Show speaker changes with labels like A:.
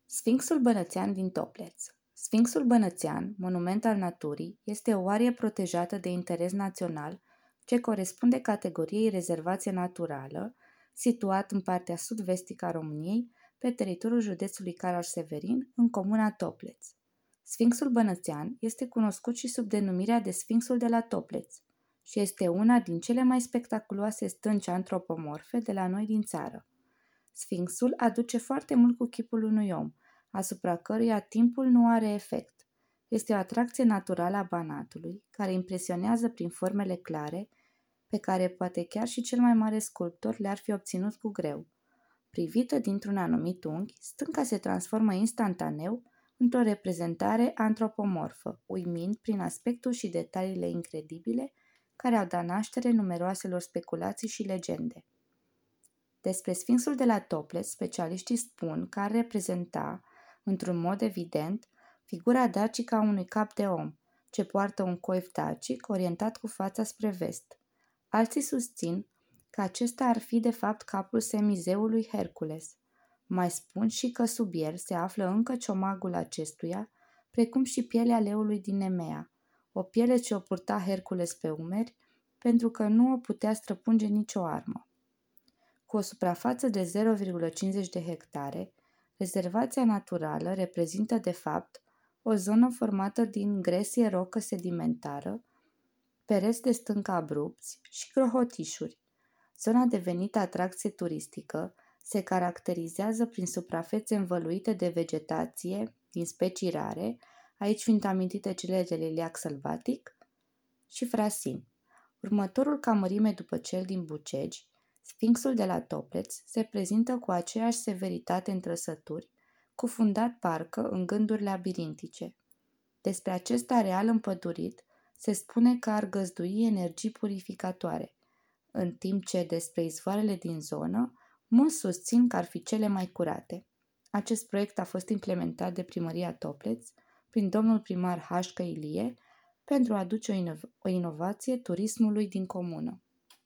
A: Sfinxul bănățean din Topleț. Sfinxul bănățean, monument al naturii, este o arie protejată de interes național ce corespunde categoriei rezervație naturală, situat în partea sud-vestică a României, pe teritoriul județului Caraș-Severin, în comuna Topleț. Sfinxul bănățean este cunoscut și sub denumirea de Sfinxul de la Topleț și este una din cele mai spectaculoase stânci antropomorfe de la noi din țară. Sfinxul aduce foarte mult cu chipul unui om, asupra căruia timpul nu are efect. Este o atracție naturală a Banatului, care impresionează prin formele clare, pe care poate chiar și cel mai mare sculptor le-ar fi obținut cu greu. Privită dintr-un anumit unghi, stânca se transformă instantaneu într-o reprezentare antropomorfă, uimind prin aspectul și detaliile incredibile care au dat naștere numeroaselor speculații și legende. Despre Sfinxul de la Topleț, specialiștii spun că ar reprezenta, într-un mod evident, figura dacică a unui cap de om, ce poartă un coif dacic orientat cu fața spre vest. Alții susțin că acesta ar fi de fapt capul semizeului Hercules. Mai spun și că sub el se află încă ciomagul acestuia, precum și pielea leului din Nemea, o piele ce o purta Hercules pe umeri, pentru că nu o putea străpunge nicio armă. Cu o suprafață de 0,50 de hectare, rezervația naturală reprezintă de fapt o zonă formată din gresie rocă sedimentară, pereți de stâncă abrupți și crohotișuri. Zona devenită atracție turistică se caracterizează prin suprafețe învăluite de vegetație din specii rare, aici fiind amintite cele de liliac sălbatic și frasin. Următorul ca mărime după cel din Bucegi, Sfinxul de la Topleț se prezintă cu aceeași severitate în trăsături, cufundat parcă în gânduri labirintice. Despre acest areal împădurit se spune că ar găzdui energii purificatoare, în timp ce despre izvoarele din zonă mulți susțin că ar fi cele mai curate. Acest proiect a fost implementat de primăria Topleț prin domnul primar Hașcă Ilie pentru a aduce o inovație turismului din comună.